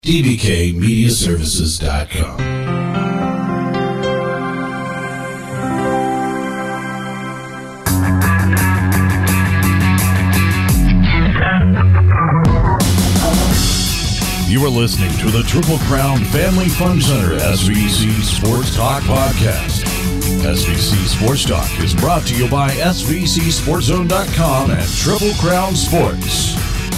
dbkmediaservices.com. You are listening to the Triple Crown Family Fun Center SVC Sports Talk Podcast. SVC Sports Talk is brought to you by SVCSportZone.com and Triple Crown Sports.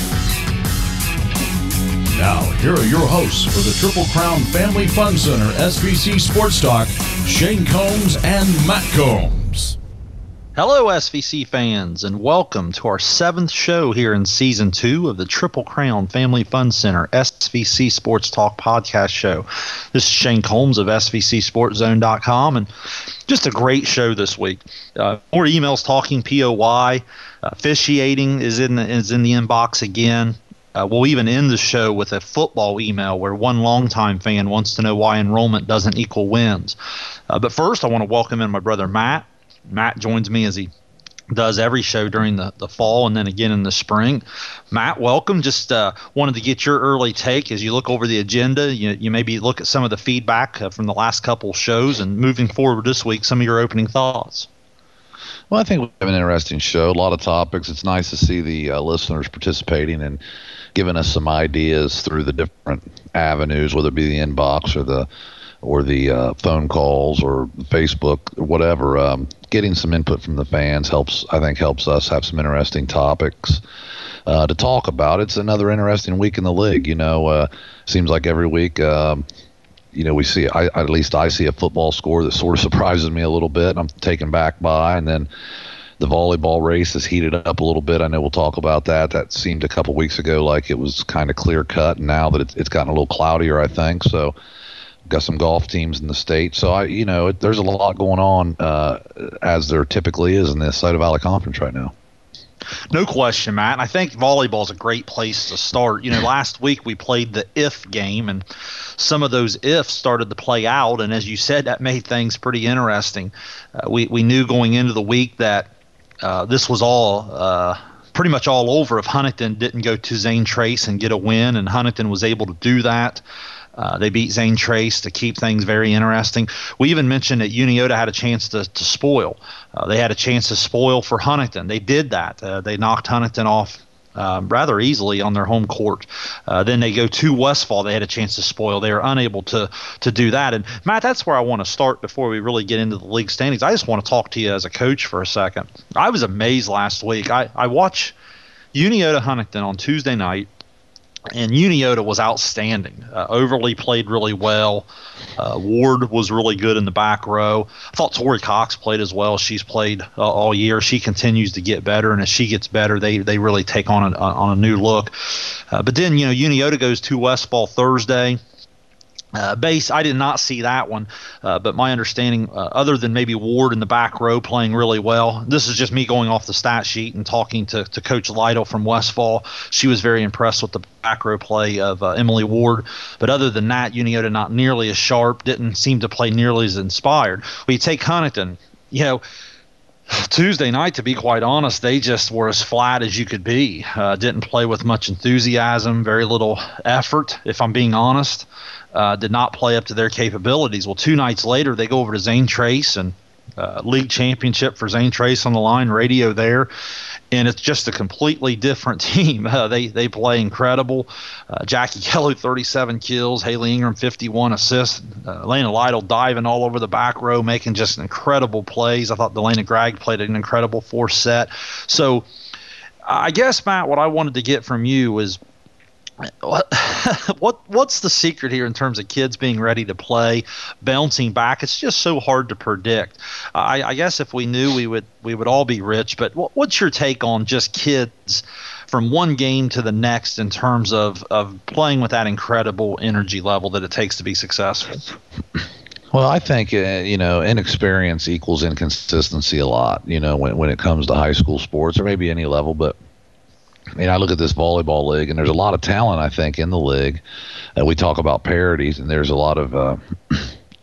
Now, here are your hosts for the Triple Crown Family Fun Center SVC Sports Talk, Shane Combs and Matt Combs. Hello, SVC fans, and welcome to our 7th show here in Season 2 of the Triple Crown Family Fun Center SVC Sports Talk Podcast Show. This is Shane Combs of SVCSportZone.com, and just a great show this week. More emails talking POY. Officiating is in the inbox again. We'll even end the show with a football email where one longtime fan wants to know why enrollment doesn't equal wins. But first, I want to welcome in my brother Matt. Matt joins me as he does every show during the fall and then again in the spring. Matt, welcome. Just wanted to get your early take as you look over the agenda. You maybe look at some of the feedback from the last couple shows and moving forward this week, some of your opening thoughts. Well, I think we have an interesting show, a lot of topics. It's nice to see the listeners participating and giving us some ideas through the different avenues, whether it be the inbox or the phone calls or Facebook or whatever. Getting some input from the fans helps us have some interesting topics to talk about. It's another interesting week in the league. Seems like every week, we see, at least I see a football score that sort of surprises me a little bit. I'm taken back by, and then the volleyball race has heated up a little bit. I know we'll talk about that. That seemed a couple weeks ago like it was kind of clear cut, and now that it's gotten a little cloudier, I think. So got some golf teams in the state. So there's a lot going on as there typically is in this Cyto Valley Conference right now. No question, Matt. I think volleyball is a great place to start. Last week we played the if game, and some of those ifs started to play out. And as you said, that made things pretty interesting. We knew going into the week that this was all pretty much all over if Huntington didn't go to Zane Trace and get a win, and Huntington was able to do that. They beat Zane Trace to keep things very interesting. We even mentioned that Uniota had a chance to spoil. They had a chance to spoil for Huntington. They did that. They knocked Huntington off rather easily on their home court. Then they go to Westfall. They had a chance to spoil. They were unable to do that. And, Matt, that's where I want to start before we really get into the league standings. I just want to talk to you as a coach for a second. I was amazed last week. I watched Uniota Huntington on Tuesday night, and Uniota was outstanding. Overly played really well. Ward was really good in the back row. I thought Tori Cox played as well. She's played all year. She continues to get better, and as she gets better, they really take on a new look. But then, Uniota goes to Westfall Thursday. Base, I did not see that one, but my understanding, other than maybe Ward in the back row playing really well, this is just me going off the stat sheet and talking to Coach Lytle from Westfall. She was very impressed with the back row play of Emily Ward. But other than that, Uniota not nearly as sharp, didn't seem to play nearly as inspired. When you take Huntington, Tuesday night, to be quite honest, they just were as flat as you could be. Didn't play with much enthusiasm, very little effort, if I'm being honest. Did not play up to their capabilities. Well, 2 nights later, they go over to Zane Trace, and league championship for Zane Trace on the line, radio there, and it's just a completely different team. They play incredible. Jackie Kelly, 37 kills. Haley Ingram, 51 assists. Elena Lytle diving all over the back row, making just incredible plays. I thought Delana Gregg played an incredible 4th set. So I guess, Matt, what I wanted to get from you is, what's the secret here in terms of kids being ready to play, bouncing back? It's just so hard to predict. I guess if we knew, we would all be rich. But what's your take on just kids from one game to the next in terms of playing with that incredible energy level that it takes to be successful? Well, I think inexperience equals inconsistency a lot. When it comes to high school sports or maybe any level, but. I look at this volleyball league, and there's a lot of talent, I think, in the league. We talk about parities, and there's a lot of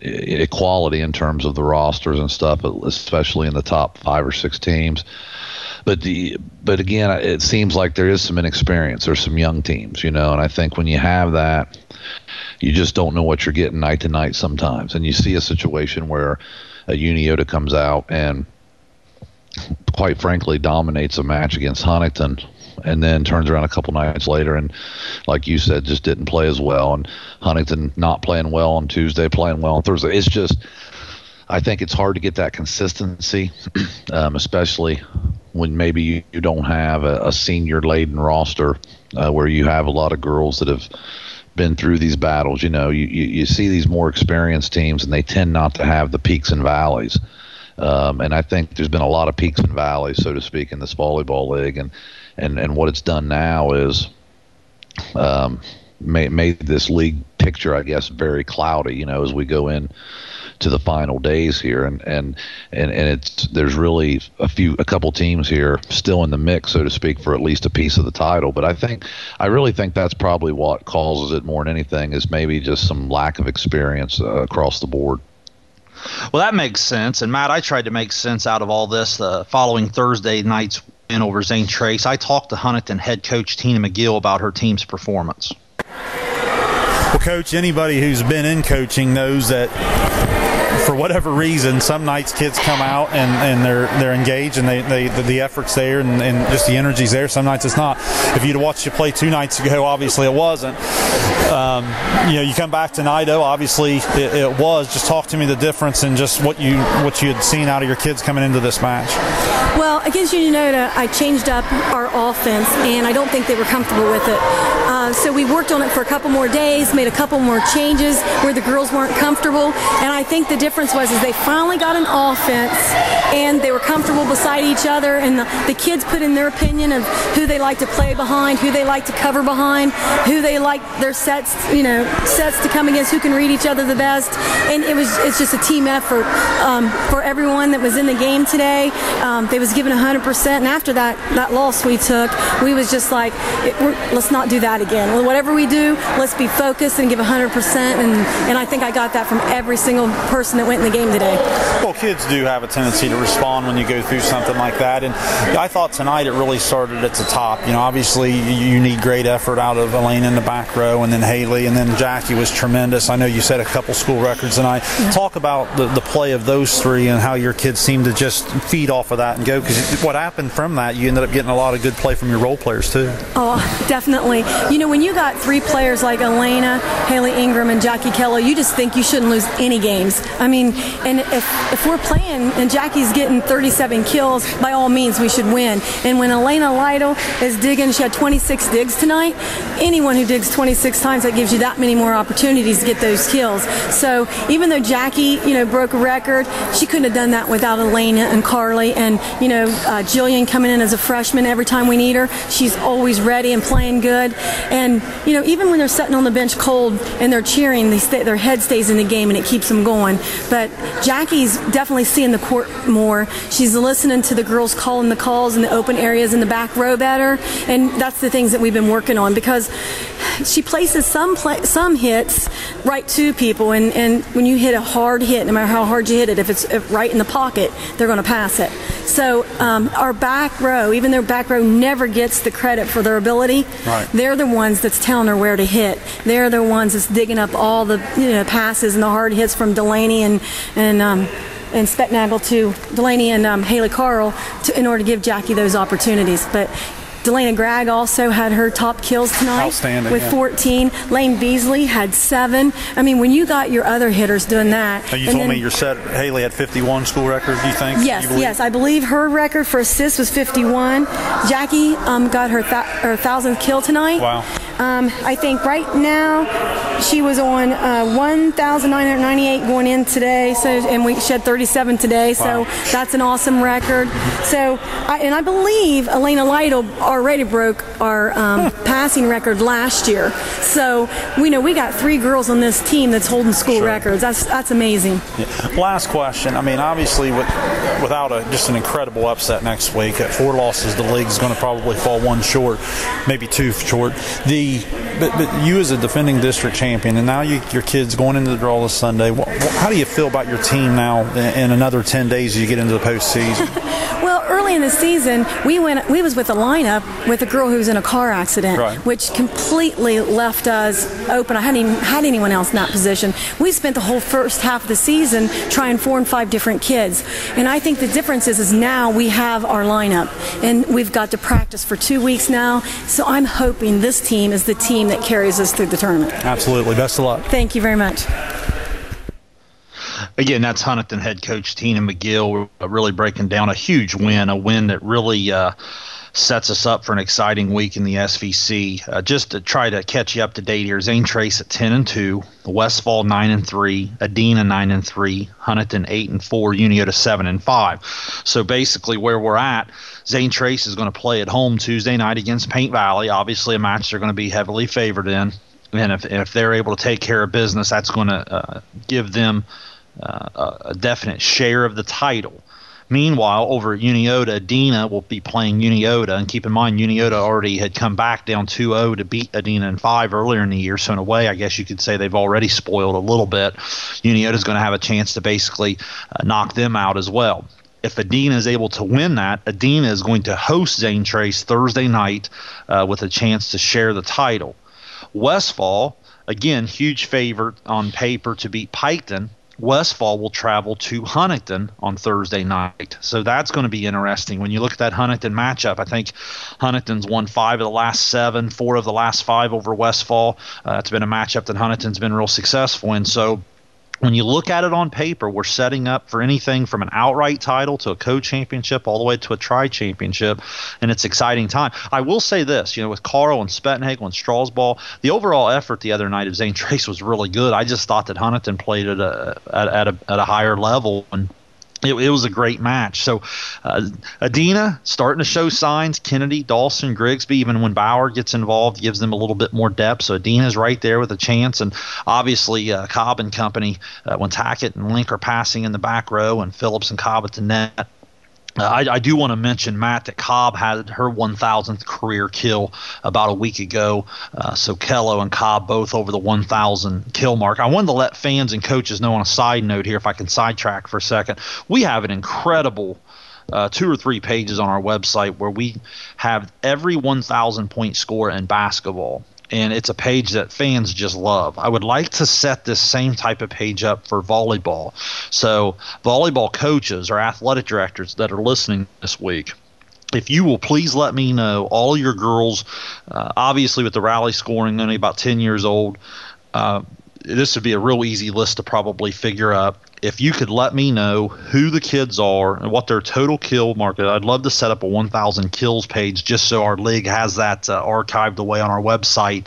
equality in terms of the rosters and stuff, especially in the top 5 or 6 teams. But again, it seems like there is some inexperience. There's some young teams, and I think when you have that, you just don't know what you're getting night to night sometimes. And you see a situation where a Uniota comes out and, quite frankly, dominates a match against Huntington, and then turns around a couple nights later and, like you said, just didn't play as well. And Huntington not playing well on Tuesday, playing well on Thursday. It's just, I think it's hard to get that consistency, especially when maybe you don't have a senior-laden roster where you have a lot of girls that have been through these battles. You see these more experienced teams, and they tend not to have the peaks and valleys. And I think there's been a lot of peaks and valleys, so to speak, in this volleyball league. And what it's done now is made this league picture, I guess, very cloudy, as we go in to the final days here. And there's really a couple teams here still in the mix, so to speak, for at least a piece of the title. But I really think that's probably what causes it more than anything, is maybe just some lack of experience across the board. Well, that makes sense. And, Matt, I tried to make sense out of all this the following Thursday night's win over St. Trace. I talked to Huntington head coach Tina McGill about her team's performance. Well, Coach, anybody who's been in coaching knows that for whatever reason, some nights kids come out and they're engaged and the effort's there and just the energy's there. Some nights it's not. If you'd watched you play 2 nights ago, obviously it wasn't. You come back tonight, obviously it was. Just talk to me the difference in just what you had seen out of your kids coming into this match. Well, against Unionota, I changed up our offense, and I don't think they were comfortable with it. So we worked on it for a couple more days, made a couple more changes where the girls weren't comfortable, and I think the difference was they finally got an offense, and they were comfortable beside each other, and the kids put in their opinion of who they like to play behind, who they like to cover behind, who they like their sets to come against, who can read each other the best, and it's just a team effort for everyone that was in the game today. They was given 100%, and after that loss we took, we was just like, let's not do that again. Well, whatever we do, let's be focused and give 100%, and I think I got that from every single person that went in the game today. Well, kids do have a tendency to respond when you go through something like that, and I thought tonight it really started at the top. Obviously you need great effort out of Elena in the back row, and then Haley, and then Jackie was tremendous. I know you set a couple school records tonight. Yeah. Talk about the play of those three and how your kids seem to just feed off of that and go, because what happened from that, you ended up getting a lot of good play from your role players too. Oh, definitely. When you got 3 players like Elena, Haley Ingram, and Jackie Keller, you just think you shouldn't lose any games. And if we're playing and Jackie's getting 37 kills, by all means we should win. And when Elena Lytle is digging, she had 26 digs tonight. Anyone who digs 26 times, that gives you that many more opportunities to get those kills. So even though Jackie, broke a record, she couldn't have done that without Elena and Carly. And, Jillian coming in as a freshman every time we need her, she's always ready and playing good. And, even when they're sitting on the bench cold and they're cheering, their head stays in the game and it keeps them going. But Jackie's definitely seeing the court more. She's listening to the girls calling the calls in the open areas in the back row better. And that's the things that we've been working on, because she places some hits right to people, and when you hit a hard hit, no matter how hard you hit it, if it's right in the pocket, they're going to pass it. So our back row, even though back row never gets the credit for their ability, right, they're the ones that's telling her where to hit. They're the ones that's digging up all the passes and the hard hits from Delaney and Specknagel to Delaney and Haley Carl in order to give Jackie those opportunities. But Delana Gregg also had her top kills tonight with 14. Lane Beasley had 7. When you got your other hitters doing that. Now you told me your set, Haley had 51 school record, do you think? Yes. I believe her record for assists was 51. Jackie got her 1,000th kill tonight. Wow. I think right now she was on 1,998 going in today, and she had 37 today, so that's an awesome record. So, I believe Elena Lytle already broke our passing record last year. So we know we got 3 girls on this team that's holding school records. That's amazing. Yeah. Last question. Obviously without just an incredible upset next week, at 4 losses, the league's going to probably fall 1 short, maybe 2 short. But you as a defending district champion, and now your kids going into the draw this Sunday, how do you feel about your team now in another 10 days as you get into the postseason? Well, early in the season, we was with a lineup with a girl who was in a car accident, Right. which completely left us open. I hadn't even had anyone else in that position. We spent the whole first half of the season trying 4 and 5 different kids. And I think the difference is now we have our lineup, and we've got to practice for 2 weeks now. So I'm hoping this team is the team that carries us through the tournament. Absolutely. Best of luck. Thank you very much. Again, that's Huntington head coach Tina McGill really breaking down a huge win, a win that really sets us up for an exciting week in the SVC. Just to try to catch you up to date here, Zane Trace at 10-2, Westfall 9-3, Adena 9-3, Huntington 8-4, Uniota 7-5. So basically, where we're at, Zane Trace is going to play at home Tuesday night against Paint Valley. Obviously, a match they're going to be heavily favored in, and if they're able to take care of business, that's going to give them a definite share of the title. Meanwhile, over at Uniota, Adena will be playing Uniota, and keep in mind, Uniota already had come back down 2-0 to beat Adena in 5 earlier in the year, so in a way, I guess you could say they've already spoiled a little bit. Uniota's going to have a chance to basically knock them out as well. If Adena is able to win that, Adena is going to host Zane Trace Thursday night with a chance to share the title. Westfall, again, huge favorite on paper to beat Piketon. Westfall will travel to Huntington on Thursday night. So that's going to be interesting. When you look at that Huntington matchup, I think Huntington's won 5 of the last 7, 4 of the last 5 over Westfall. It's been a matchup that Huntington's been real successful in. So when you look at it on paper, we're setting up for anything from an outright title to a co-championship all the way to a tri-championship, and it's exciting time. I will say this, with Carl and Spettenhagel and Strasball, the overall effort the other night of Zane Trace was really good. I just thought that Huntington played at a higher level, and it was a great match. So Adena starting to show signs. Kennedy, Dawson, Grigsby, even when Bauer gets involved, gives them a little bit more depth. So Adena's right there with a chance. And obviously Cobb and company, when Tackett and Link are passing in the back row and Phillips and Cobb at the net. I do want to mention, Matt, that Cobb had her 1,000th career kill about a week ago. So Kello and Cobb both over the 1,000 kill mark. I wanted to let fans and coaches know on a side note here, if I can sidetrack for a second. We have an incredible 2 or 3 pages on our website where we have every 1,000-point score in basketball. And it's a page that fans just love. I would like to set this same type of page up for volleyball. So volleyball coaches or athletic directors that are listening this week, if you will please let me know, all your girls, obviously with the rally scoring only about 10 years old, this would be a real easy list to probably figure out. If you could let me know who the kids are and what their total kill market, I'd love to set up a 1,000 kills page just so our league has that archived away on our website.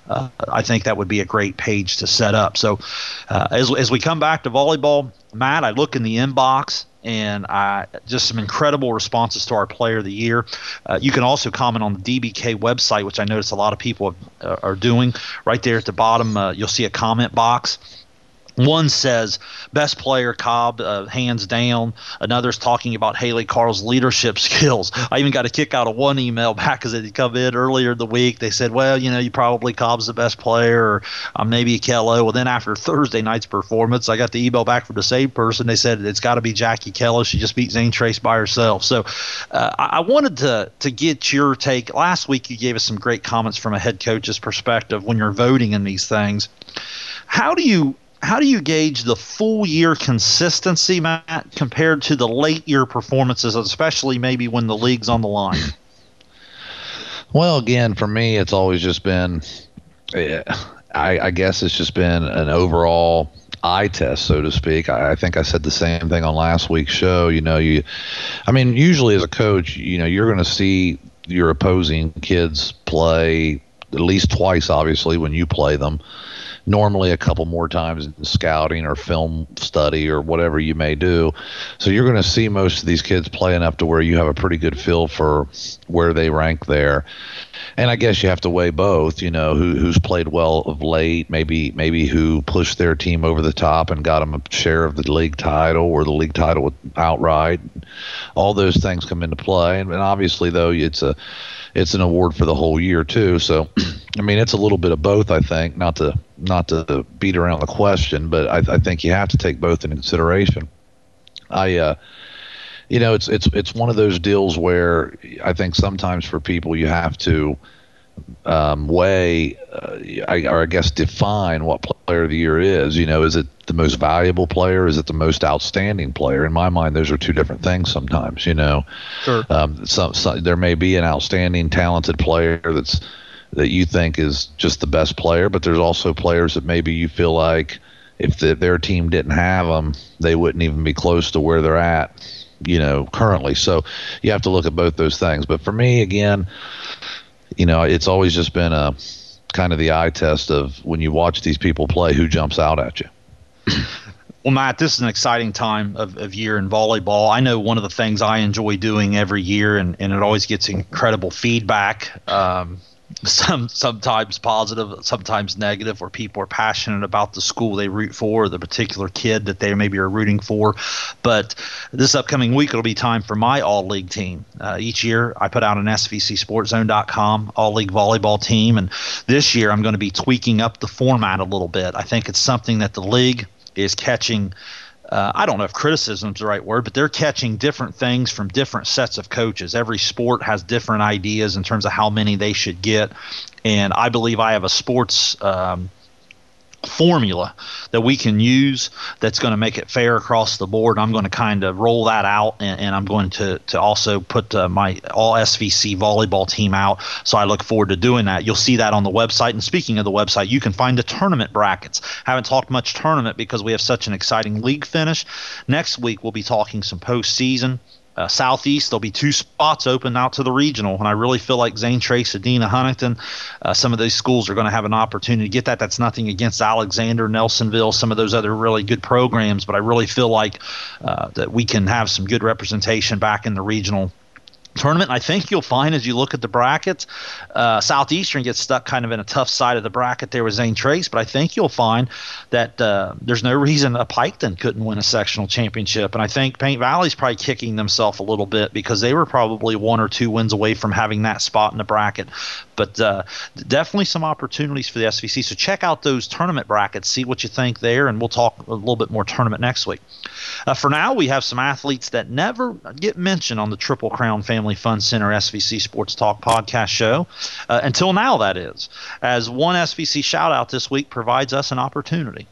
I think that would be a great page to set up. So as we come back to volleyball, Matt, I look in the inbox and just some incredible responses to our player of the year. You can also comment on the DBK website, which I notice a lot of people are doing. Right there at the bottom, you'll see a comment box. One says, best player, Cobb, hands down. Another's talking about Haley Carl's leadership skills. I even got a kick out of one email back because it had come in earlier in the week. They said, well, you probably Cobb's the best player, or maybe Kello. Well, then after Thursday night's performance, I got the email back from the same person. They said it's got to be Jackie Kello. She just beat Zane Trace by herself. So I wanted to get your take. Last week you gave us some great comments from a head coach's perspective when you're voting in these things. How do you gauge the full year consistency, Matt, compared to the late year performances, especially maybe when the league's on the line? Well, again, for me, it's always just been, I guess it's just been an overall eye test, so to speak. I think I said the same thing on last week's show. Usually as a coach, you're going to see your opposing kids play at least twice, obviously, when you play them. Normally a couple more times in scouting or film study or whatever you may do. So you're going to see most of these kids play enough to where you have a pretty good feel for where they rank there. And I guess you have to weigh both, who's played well of late, maybe who pushed their team over the top and got them a share of the league title or the league title outright. All those things come into play. And obviously, though, it's an award for the whole year, too. So, it's a little bit of both, I think, not to beat around the question, but I think you have to take both into consideration. it's one of those deals where I think sometimes for people you have to weigh, or I guess define what player of the year is. Is it the most valuable player? Is it the most outstanding player? In my mind, those are two different things sometimes. Sure. There may be an outstanding, talented player that you think is just the best player, but there's also players that maybe you feel like if their team didn't have them, they wouldn't even be close to where they're at, currently. So you have to look at both those things. But for me, again, it's always just been a kind of the eye test of when you watch these people play, who jumps out at you. Well, Matt, this is an exciting time of year in volleyball. I know one of the things I enjoy doing every year, and it always gets incredible feedback, sometimes positive, sometimes negative, where people are passionate about the school they root for, or the particular kid that they maybe are rooting for. But this upcoming week, it'll be time for my all-league team. Each year, I put out an SVCSportsZone.com all-league volleyball team, and this year I'm going to be tweaking up the format a little bit. I think it's something that the league is catching. I don't know if criticism is the right word, but they're catching different things from different sets of coaches. Every sport has different ideas in terms of how many they should get. And I believe I have a sports formula that we can use that's going to make it fair across the board. I'm going to kind of roll that out, and I'm going to also put my all SVC volleyball team out. So I look forward to doing that. You'll see that on the website. And speaking of the website, you can find the tournament brackets. Haven't talked much tournament because we have such an exciting league finish. Next week, we'll be talking some postseason. Southeast, there'll be 2 spots open out to the regional, and I really feel like Zane Trace, Adina, Huntington, some of those schools are going to have an opportunity to get that. That's nothing against Alexander, Nelsonville, some of those other really good programs, but I really feel like that we can have some good representation back in the regional tournament. I think you'll find as you look at the brackets, Southeastern gets stuck kind of in a tough side of the bracket there with Zane Trace, but I think you'll find that there's no reason Piketon couldn't win a sectional championship. And I think Paint Valley's probably kicking themselves a little bit because they were probably 1 or 2 wins away from having that spot in the bracket. But definitely some opportunities for the SVC. So check out those tournament brackets, see what you think there, and we'll talk a little bit more tournament next week. For now, we have some athletes that never get mentioned on the Triple Crown Family Fun Center SVC Sports Talk podcast show. Until now, that is. As one SVC shout-out this week provides us an opportunity.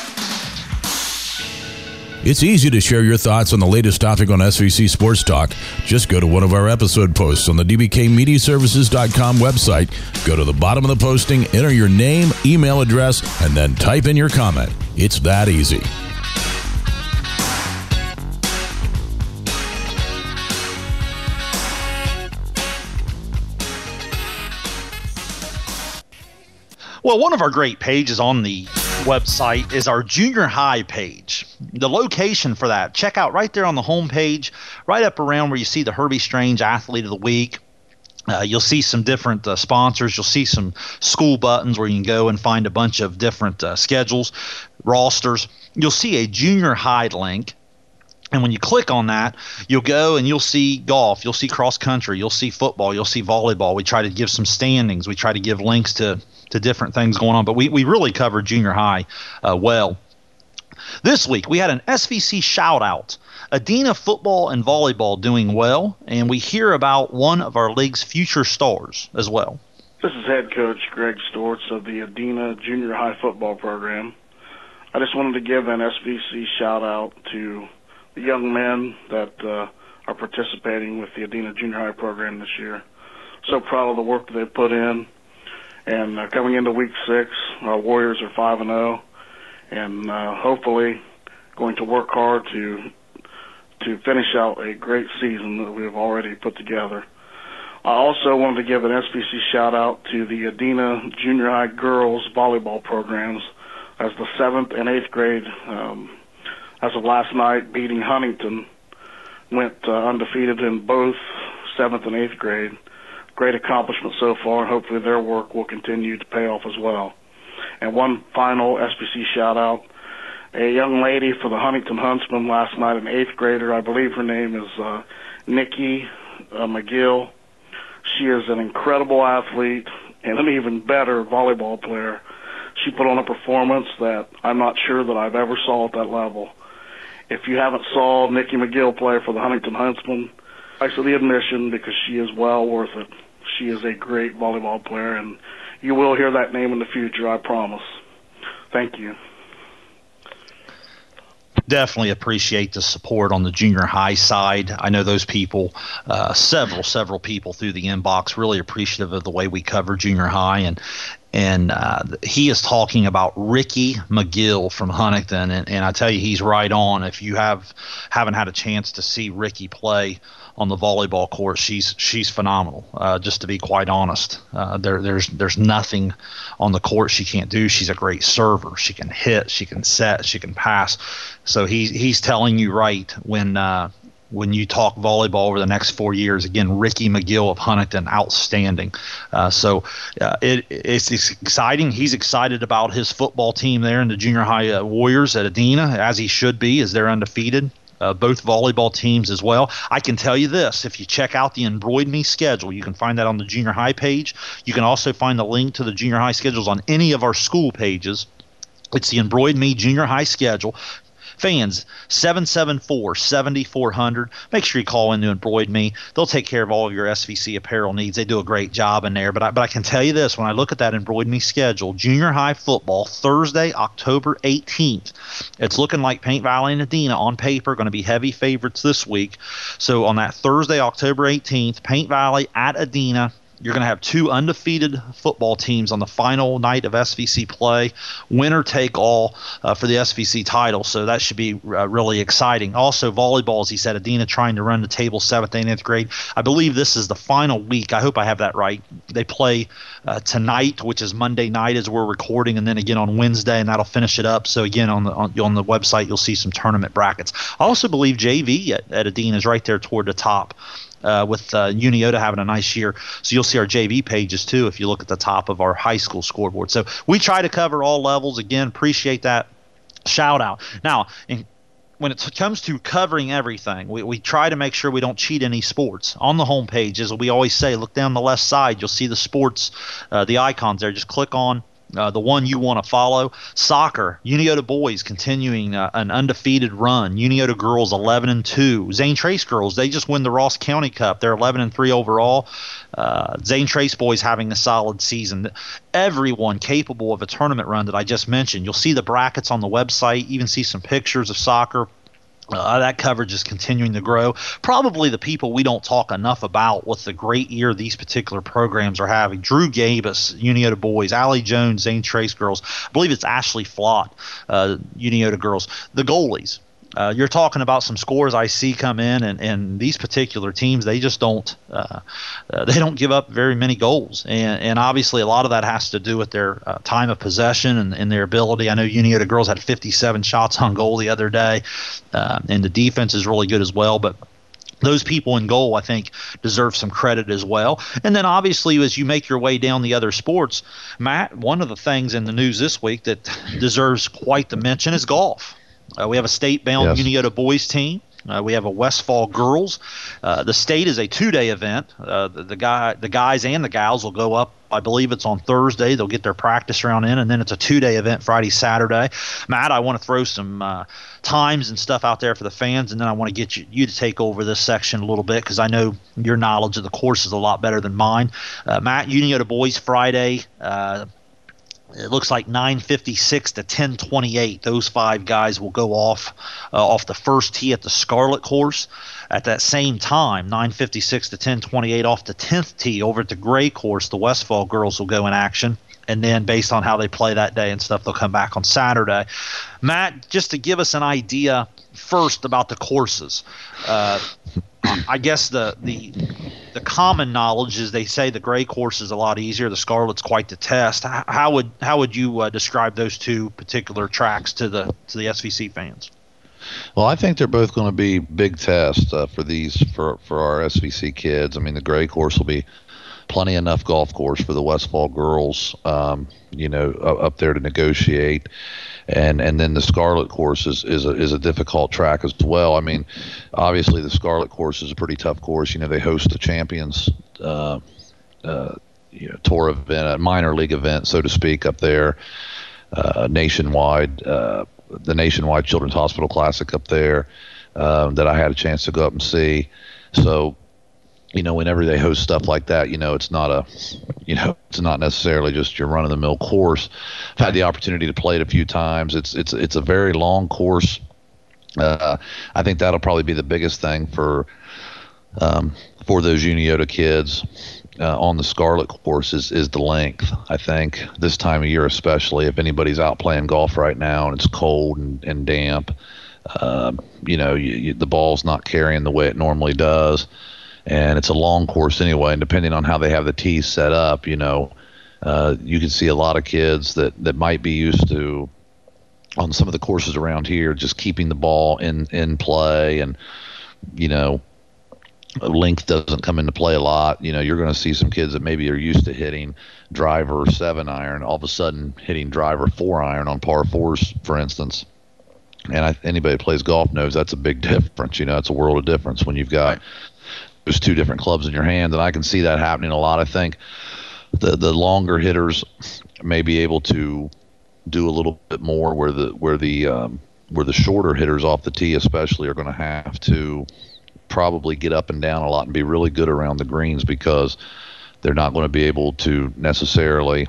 It's easy to share your thoughts on the latest topic on SVC Sports Talk. Just go to one of our episode posts on the dbkmediaservices.com website. Go to the bottom of the posting, enter your name, email address, and then type in your comment. It's that easy. Well, one of our great pages on the website is our junior high page. The location for that, check out right there on the home page, right up around where you see the Herbie Strange Athlete of the Week. You'll see some different sponsors. You'll see some school buttons where you can go and find a bunch of different schedules, rosters. You'll see a junior high link. And when you click on that, you'll go and you'll see golf, you'll see cross country, you'll see football, you'll see volleyball. We try to give some standings. We try to give links to different things going on. But we really covered junior high well. This week, we had an SVC shout-out. Adina football and volleyball doing well, and we hear about one of our league's future stars as well. This is head coach Greg Stortz of the Adina junior high football program. I just wanted to give an SVC shout-out to the young men that are participating with the Adina junior high program this year. So proud of the work that they've put in. And coming into week 6, our Warriors are 5-0, and hopefully going to work hard to finish out a great season that we have already put together. I also wanted to give an SVC shout-out to the Adina junior high girls volleyball programs, as the 7th and 8th grade, as of last night, beating Huntington, went undefeated in both 7th and 8th grade. Great accomplishment so far, and hopefully their work will continue to pay off as well. And one final SBC shout-out, a young lady for the Huntington Huntsmen last night, an 8th grader. I believe her name is Nikki McGill. She is an incredible athlete and an even better volleyball player. She put on a performance that I'm not sure that I've ever saw at that level. if you haven't saw Nikki McGill play for the Huntington Huntsmen, price of the admission, because she is well worth it. She is a great volleyball player, and you will hear that name in the future, I promise. Thank you. Definitely appreciate the support on the junior high side. I know those people, several people through the inbox, really appreciative of the way we cover junior high, and he is talking about Ricky McGill from Huntington, and I tell you, he's right on. If you haven't had a chance to see Ricky play on the volleyball court, she's phenomenal. Just to be quite honest, there's nothing on the court she can't do. She's a great server. She can hit, she can set, she can pass. So he's telling you right when you talk volleyball over the next 4 years. Again, Ricky McGill of Huntington, outstanding. It's exciting. He's excited about his football team there in the junior high Warriors at Adena, as he should be, as they're undefeated. Both volleyball teams as well. I can tell you this, if you check out the Embroid Me schedule, you can find that on the junior high page. You can also find the link to the junior high schedules on any of our school pages. It's the Embroid Me junior high schedule. Fans, 774-7400. Make sure you call in to Embroid Me. They'll take care of all of your SVC apparel needs. They do a great job in there. But I can tell you this, when I look at that Embroid Me schedule, junior high football, Thursday, October 18th. It's looking like Paint Valley and Adena on paper going to be heavy favorites this week. So on that Thursday, October 18th, Paint Valley at Adena. You're going to have two undefeated football teams on the final night of SVC play, winner take all for the SVC title. So that should be really exciting. Also, volleyball, as he said, Adena trying to run the table 7th, 8th, 9th grade. I believe this is the final week. I hope I have that right. They play tonight, which is Monday night as we're recording, and then again on Wednesday, and that'll finish it up. So again, on the website, you'll see some tournament brackets. I also believe JV at Adena is right there toward the top. With Uniota having a nice year. So you'll see our JV pages too if you look at the top of our high school scoreboard. So we try to cover all levels. Again, appreciate that shout out. Now, when it comes to covering everything, we try to make sure we don't cheat any sports. On the home page, as we always say, look down the left side. You'll see the sports, the icons there. Just click on the one you want to follow. Soccer, Uniota boys continuing an undefeated run. Uniota girls 11-2. Zane Trace girls, they just win the Ross County Cup. They're 11-3 overall. Zane Trace boys having a solid season. Everyone capable of a tournament run that I just mentioned. You'll see the brackets on the website. Even see some pictures of soccer. That coverage is continuing to grow. Probably the people we don't talk enough about with the great year these particular programs are having. Drew Gabus, Uniota boys, Allie Jones, Zane Trace girls. I believe it's Ashley Flott, Uniota girls. The goalies. You're talking about some scores I see come in, and these particular teams, they just don't give up very many goals, and obviously a lot of that has to do with their time of possession and their ability. I know Uniota girls had 57 shots on goal the other day, and the defense is really good as well, but those people in goal, I think, deserve some credit as well. And then obviously as you make your way down the other sports, Matt, one of the things in the news this week that deserves quite the mention is golf. We have a state-bound Uniota boys team. We have a Westfall girls. The state is a 2-day event. The guys and the gals will go up. I believe it's on Thursday. They'll get their practice round in, and then it's a 2-day event Friday, Saturday. Matt, I want to throw some times and stuff out there for the fans, and then I want to get you to take over this section a little bit because I know your knowledge of the course is a lot better than mine. Matt, Uniota boys Friday. It looks like 9:56 to 10:28. Those 5 guys will go off the first tee at the Scarlet course. At that same time, 9:56 to 10:28 off the 10th tee over at the Gray course, the Westfall girls will go in action. And then based on how they play that day and stuff, they'll come back on Saturday. Matt, just to give us an idea first about the courses. I guess the common knowledge is they say the Gray course is a lot easier. The Scarlet's quite the test. How would you describe those two particular tracks to the SVC fans? Well, I think they're both going to be big tests for our SVC kids. I mean, the Gray course will be plenty enough golf course for the Westfall girls, up there to negotiate. And then the Scarlet course is a difficult track as well. I mean, obviously the Scarlet course is a pretty tough course. They host the Champions tour event, a minor league event, so to speak, up there nationwide. the Nationwide Children's Hospital Classic up there that I had a chance to go up and see. So, whenever they host stuff like that, it's not it's not necessarily just your run-of-the-mill course. I've had the opportunity to play it a few times. It's a very long course. I think that'll probably be the biggest thing for those Uniota kids on the Scarlet course is the length. I think this time of year, especially if anybody's out playing golf right now and it's cold and damp, the ball's not carrying the way it normally does. And it's a long course anyway, and depending on how they have the tees set up, you can see a lot of kids that might be used to, on some of the courses around here, just keeping the ball in play, and length doesn't come into play a lot. You're going to see some kids that maybe are used to hitting driver 7-iron, all of a sudden hitting driver 4-iron on par 4s, for instance. And anybody that plays golf knows that's a big difference. It's a world of difference when you've got there's two different clubs in your hand, and I can see that happening a lot. I think the longer hitters may be able to do a little bit more, where the shorter hitters off the tee especially are going to have to probably get up and down a lot and be really good around the greens, because they're not going to be able to necessarily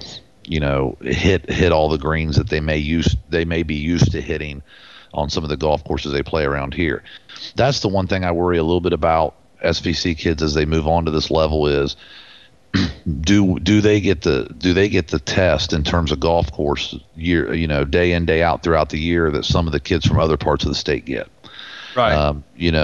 hit all the greens that they may be used to hitting on some of the golf courses they play around here. That's the one thing I worry a little bit about SVC kids as they move on to this level is do they get the test in terms of golf course day in, day out throughout the year that some of the kids from other parts of the state get. Right.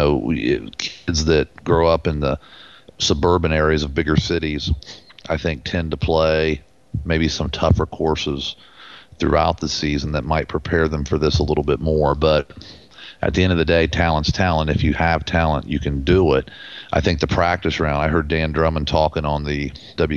Kids that grow up in the suburban areas of bigger cities, I think, tend to play maybe some tougher courses throughout the season that might prepare them for this a little bit more. But at the end of the day, talent's talent. If you have talent, you can do it. I think the practice round, I heard Dan Drummond talking on the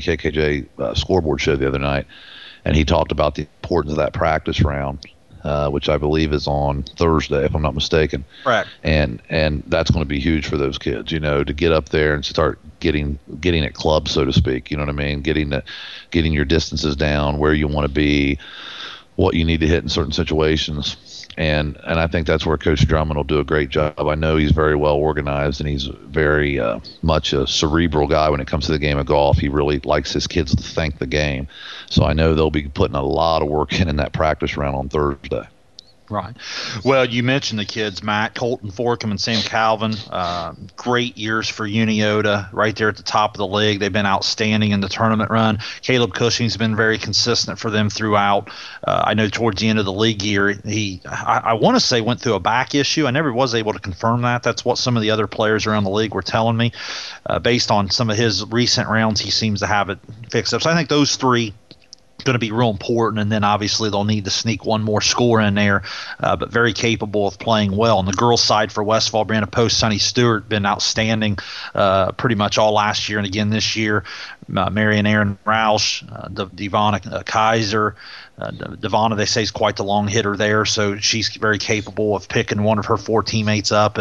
WKKJ scoreboard show the other night, and he talked about the importance of that practice round, which I believe is on Thursday, if I'm not mistaken. Correct. And that's going to be huge for those kids, to get up there and start getting at clubs, so to speak. You know what I mean? Getting your distances down, where you want to be, what you need to hit in certain situations. And I think that's where Coach Drummond will do a great job. I know he's very well organized, and he's very much a cerebral guy when it comes to the game of golf. He really likes his kids to think the game. So I know they'll be putting a lot of work in that practice round on Thursday. Right. Well, you mentioned the kids, Matt, Colton Forkham and Sam Calvin. Great years for Uniota, right there at the top of the league. They've been outstanding in the tournament run. Caleb Cushing's been very consistent for them throughout. I know towards the end of the league year, I want to say went through a back issue. I never was able to confirm that. That's what some of the other players around the league were telling me. Based on some of his recent rounds, he seems to have it fixed up. So I think those three going to be real important, and then obviously they'll need to sneak one more score in there, but very capable of playing well. On the girls' side for Westfall, Brianna Post, Sunny Stewart been outstanding pretty much all last year and again this year. Marion Aaron Roush, Devonna Kaiser. Devonna, they say, is quite the long hitter there, so she's very capable of picking one of her four teammates up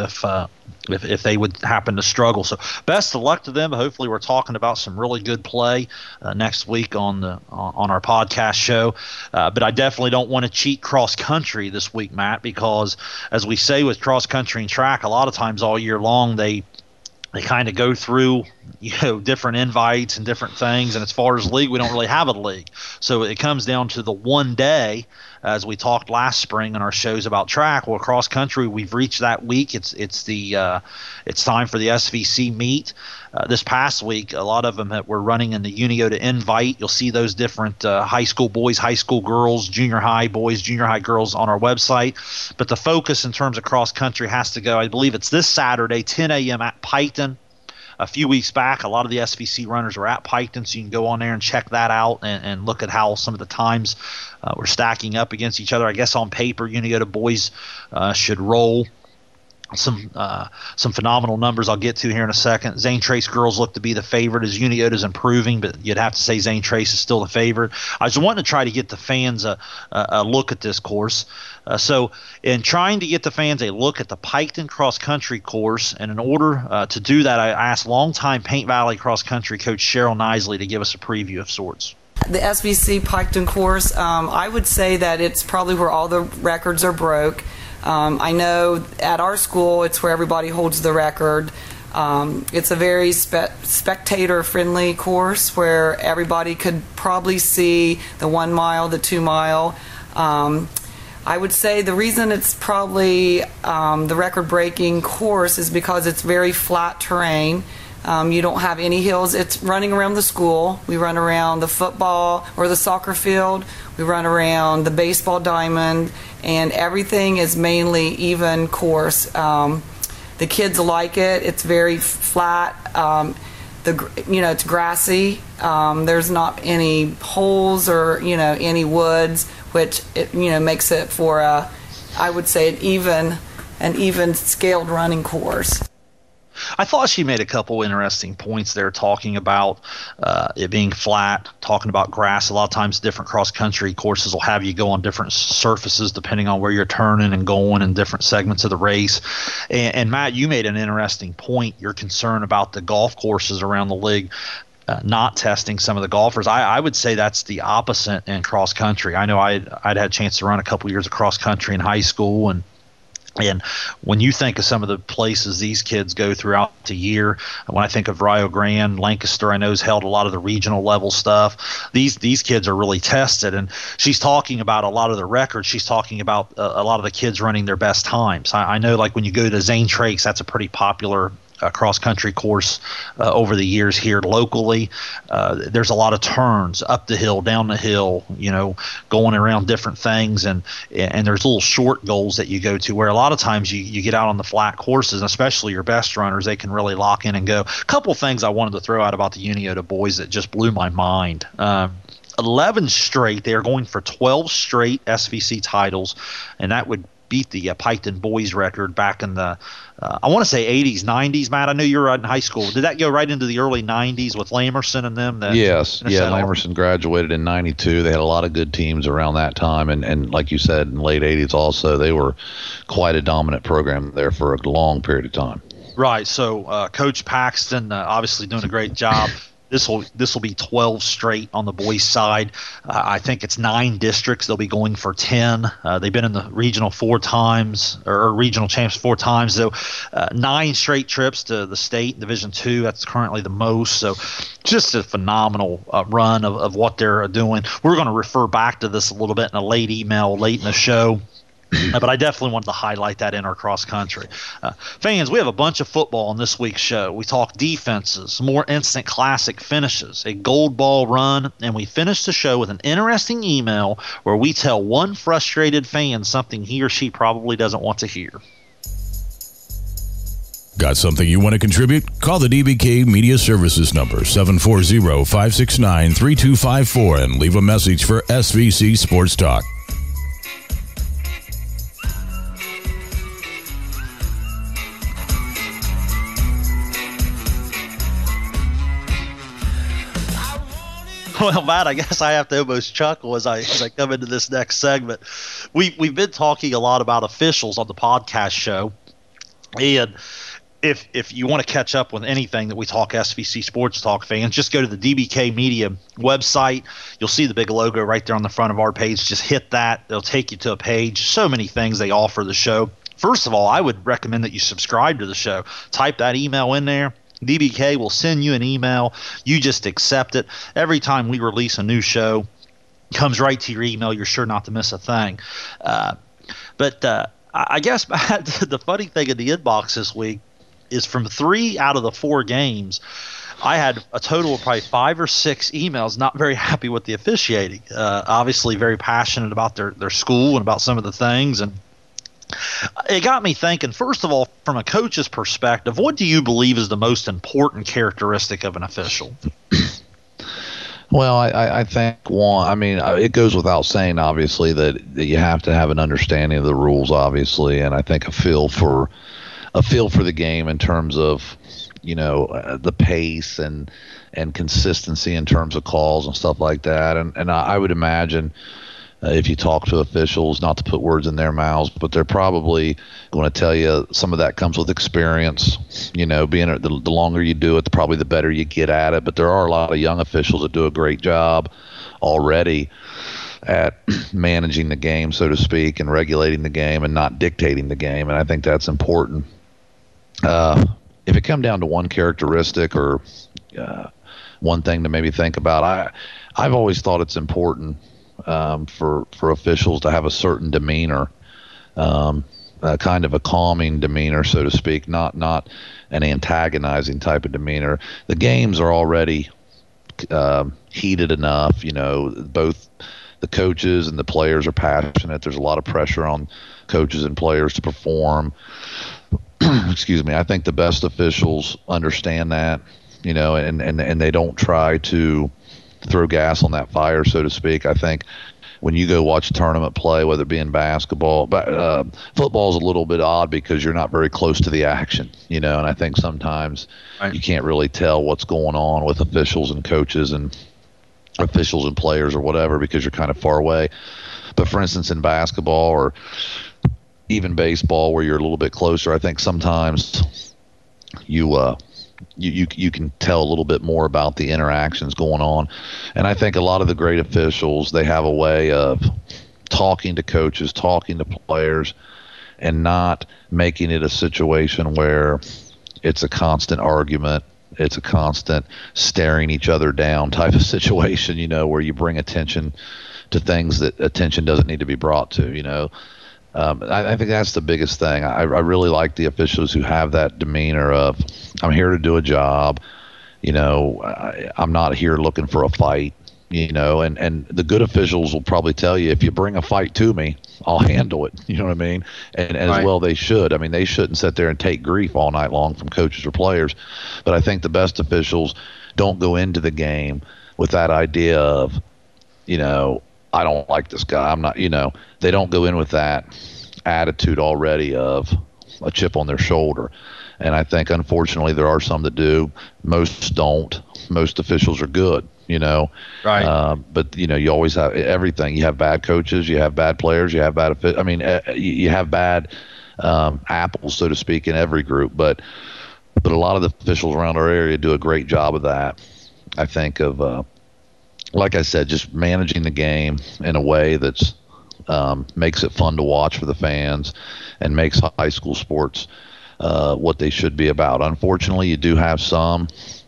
if they would happen to struggle. So best of luck to them. Hopefully we're talking about some really good play next week on our podcast show. But I definitely don't want to cheat cross country this week, Matt, because as we say with cross country and track, a lot of times all year long they kind of go through, different invites and different things. And as far as league, we don't really have a league. So it comes down to the one day, as we talked last spring in our shows about track. Well, cross country, we've reached that week. It's time for the SVC meet. This past week, a lot of them that were running in the Uniota Invite. You'll see those different high school boys, high school girls, junior high boys, junior high girls on our website. But the focus in terms of cross country has to go, I believe it's this Saturday, 10 a.m. at Piketon. A few weeks back, a lot of the SVC runners were at Piketon, so you can go on there and check that out and look at how some of the times were stacking up against each other. I guess on paper, Uniota boys should roll some phenomenal numbers I'll get to here in a second. Zane Trace girls look to be the favorite as Uniota's improving, but you'd have to say Zane Trace is still the favorite. I was wanting to try to get the fans a look at this course. So in trying to get the fans a look at the Piketon cross country course, and in order to do that, I asked longtime Paint Valley cross country coach Cheryl Nisley to give us a preview of sorts. the SVC Piketon course, I would say that it's probably where all the records are broke. I know at our school, it's where everybody holds the record. It's a very spectator-friendly course where everybody could probably see the 1 mile, the 2 mile. I would say the reason it's probably the record-breaking course is because it's very flat terrain. You don't have any hills. It's running around the school. We run around the football or the soccer field. We run around the baseball diamond, and everything is mainly even course. The kids like it. It's very flat. It's grassy. There's not any holes or any woods, which makes it for I would say an even scaled running course. I thought she made a couple interesting points there, talking about it being flat, talking about grass. A lot of times different cross-country courses will have you go on different surfaces depending on where you're turning and going in different segments of the race. And Matt, you made an interesting point. You're concerned about the golf courses around the league not testing some of the golfers. I would say that's the opposite in cross-country. I know I'd had a chance to run a couple years of cross-country in high school, and when you think of some of the places these kids go throughout the year, when I think of Rio Grande, Lancaster, I know has held a lot of the regional level stuff. These kids are really tested, and she's talking about a lot of the records. She's talking about a lot of the kids running their best times. I know, like when you go to Zane Trace, that's a pretty popular cross-country course over the years here locally. There's a lot of turns up the hill, down the hill, going around different things, and there's little short goals that you go to where a lot of times you get out on the flat courses, and especially your best runners, they can really lock in and go. A couple things I wanted to throw out about the Uniota boys that just blew my mind. 11 straight. They are going for 12 straight SVC titles, and that would beat the Piketon boys record back in the I want to say 80s, 90s. Matt, I know you were in high school. Did that go right into the early 90s with Lamerson and them? Yes. Yeah, Lamerson graduated in 92. They had a lot of good teams around that time. And like you said, in the late 80s also, they were quite a dominant program there for a long period of time. Right. So Coach Paxton obviously doing a great job. This will be 12 straight on the boys' side. I think it's 9 districts. They'll be going for 10. They've been in the regional 4 times, or regional champs 4 times. So 9 straight trips to the state Division II. That's currently the most. So just a phenomenal run of what they're doing. We're going to refer back to this a little bit in a late email late in the show. But I definitely wanted to highlight that in our cross country. Fans, we have a bunch of football on this week's show. We talk defenses, more instant classic finishes, a gold ball run, and we finish the show with an interesting email where we tell one frustrated fan something he or she probably doesn't want to hear. Got something you want to contribute? Call the DBK Media Services number, 740-569-3254, and leave a message for SVC Sports Talk. Well, Matt, I guess I have to almost chuckle as I come into this next segment. We've been talking a lot about officials on the podcast show, and if you want to catch up with anything that we talk SVC Sports Talk fans, just go to the DBK Media website. You'll see the big logo right there on the front of our page. Just hit that. It'll take you to a page. So many things they offer the show. First of all, I would recommend that you subscribe to the show. Type that email in there. DBK will send you an email. You just accept it. Every time we release a new show, it comes right to your email. You're sure not to miss a thing. But I guess, Matt, the funny thing in the inbox this week is from 3 out of the 4 games, I had a total of probably 5 or 6 emails not very happy with the officiating. Obviously very passionate about their school and about some of the things, and it got me thinking, first of all, from a coach's perspective, what do you believe is the most important characteristic of an official? Well, I think one, I mean, it goes without saying, obviously, that you have to have an understanding of the rules, obviously, and I think a feel for the game in terms of, the pace and consistency in terms of calls and stuff like that. And I would imagine, if you talk to officials, not to put words in their mouths, but they're probably going to tell you some of that comes with experience. Being the longer you do it, probably the better you get at it. But there are a lot of young officials that do a great job already at managing the game, so to speak, and regulating the game and not dictating the game. And I think that's important. If it come down to one characteristic or one thing to maybe think about, I've always thought it's important for officials to have a certain demeanor, kind of a calming demeanor, so to speak, not an antagonizing type of demeanor. The games are already heated enough, both the coaches and the players are passionate. There's a lot of pressure on coaches and players to perform. Excuse me. I think the best officials understand that, and they don't try to throw gas on that fire, so to speak. I think when you go watch tournament play, whether it be in basketball, but football is a little bit odd because you're not very close to the action, and I think sometimes you can't really tell what's going on with officials and coaches and officials and players or whatever because you're kind of far away. But for instance, in basketball or even baseball where you're a little bit closer, I think sometimes you can tell a little bit more about the interactions going on. And I think a lot of the great officials, they have a way of talking to coaches, talking to players, and not making it a situation where it's a constant argument. It's a constant staring each other down type of situation, where you bring attention to things that attention doesn't need to be brought to, I think that's the biggest thing. I really like the officials who have that demeanor of, I'm here to do a job, I'm not here looking for a fight, and the good officials will probably tell you, if you bring a fight to me, I'll handle it. You know what I mean? And as well they should. I mean, they shouldn't sit there and take grief all night long from coaches or players. But I think the best officials don't go into the game with that idea of, I don't like this guy. I'm not, they don't go in with that attitude already of a chip on their shoulder. And I think, unfortunately, there are some that do. Most don't. Most officials are good, Right. But, you always have everything. You have bad coaches. You have bad players. You have bad you have bad apples, so to speak, in every group. But a lot of the officials around our area do a great job of that. I think of, like I said, just managing the game in a way that's makes it fun to watch for the fans and makes high school sports what they should be about. Unfortunately, you do have some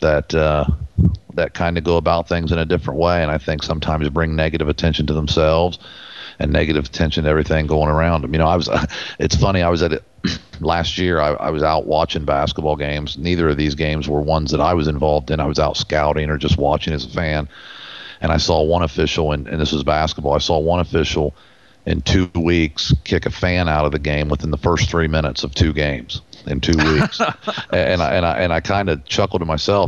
that kind of go about things in a different way, and I think sometimes bring negative attention to themselves and negative attention to everything going around them. It's funny, I was at it last year. I was out watching basketball games. Neither of these games were ones that I was involved in. I was out scouting or just watching as a fan. And I saw one official, and this was basketball, I saw one official in 2 weeks kick a fan out of the game within the first 3 minutes of 2 games in 2 weeks. and I kind of chuckled to myself,